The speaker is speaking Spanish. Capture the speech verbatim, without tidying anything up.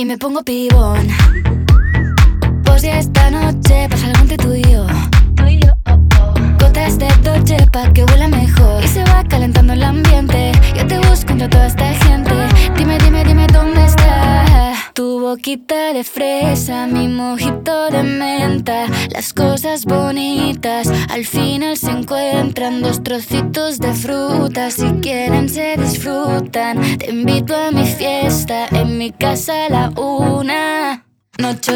me pongo pibón. Pues si esta noche pasa algo entre tú y yo, gotas de Dolce pa' que huela mejor. Y se va calentando el ambiente. Yo te busco entre toda esta gente. Dime, dime, dime dónde está tu boquita de fresa, mi mojito de menta. Las cosas bonitas al final se encuentran. Dos trocitos de fruta, si quieren se disfrutan. Te invito a mi fiesta, en mi casa a la una. Noche